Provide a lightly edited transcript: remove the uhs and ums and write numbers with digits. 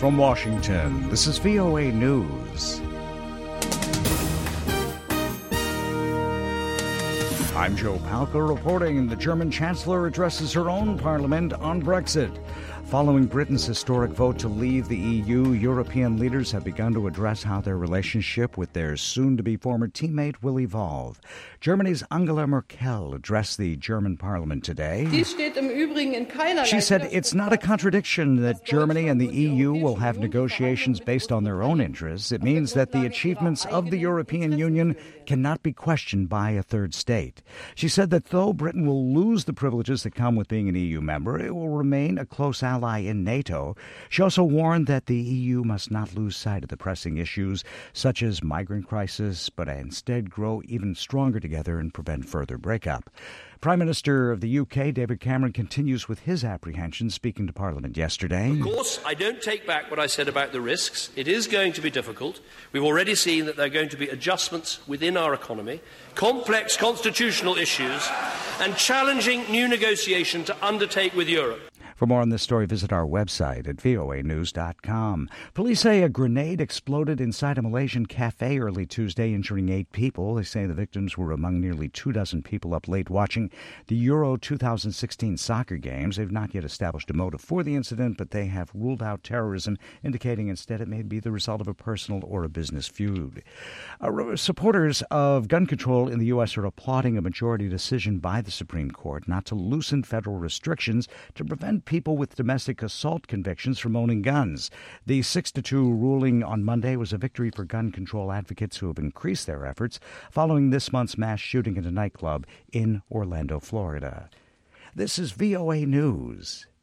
From Washington, this is VOA News. I'm Joe Palca reporting. The German Chancellor addresses her own parliament on Brexit. Following Britain's historic vote to leave the EU, European leaders have begun to address how their relationship with their soon-to-be former teammate will evolve. Germany's Angela Merkel addressed the German parliament today. She said it's not a contradiction that Germany and the EU will have negotiations based on their own interests. It means that the achievements of the European Union cannot be questioned by a third state. She said that though Britain will lose the privileges that come with being an EU member, it will remain a close ally in NATO. She also warned that the EU must not lose sight of the pressing issues such as migrant crisis, but instead grow even stronger together and prevent further breakup. Prime Minister of the UK, David Cameron, continues with his apprehensions, speaking to Parliament yesterday. Of course, I don't take back what I said about the risks. It is going to be difficult. We've already seen that there are going to be adjustments within our economy, complex constitutional issues, and challenging new negotiation to undertake with Europe. For more on this story, visit our website at voanews.com. Police say a grenade exploded inside a Malaysian cafe early Tuesday, injuring 8 people. They say the victims were among nearly 24 people up late watching the Euro 2016 soccer games. They've not yet established a motive for the incident, but they have ruled out terrorism, indicating instead it may be the result of a personal or a business feud. Supporters of gun control in the U.S. are applauding a majority decision by the Supreme Court not to loosen federal restrictions to prevent people with domestic assault convictions from owning guns. The 6-2 ruling on Monday was a victory for gun control advocates who have increased their efforts following this month's mass shooting at a nightclub in Orlando, Florida. This is VOA News.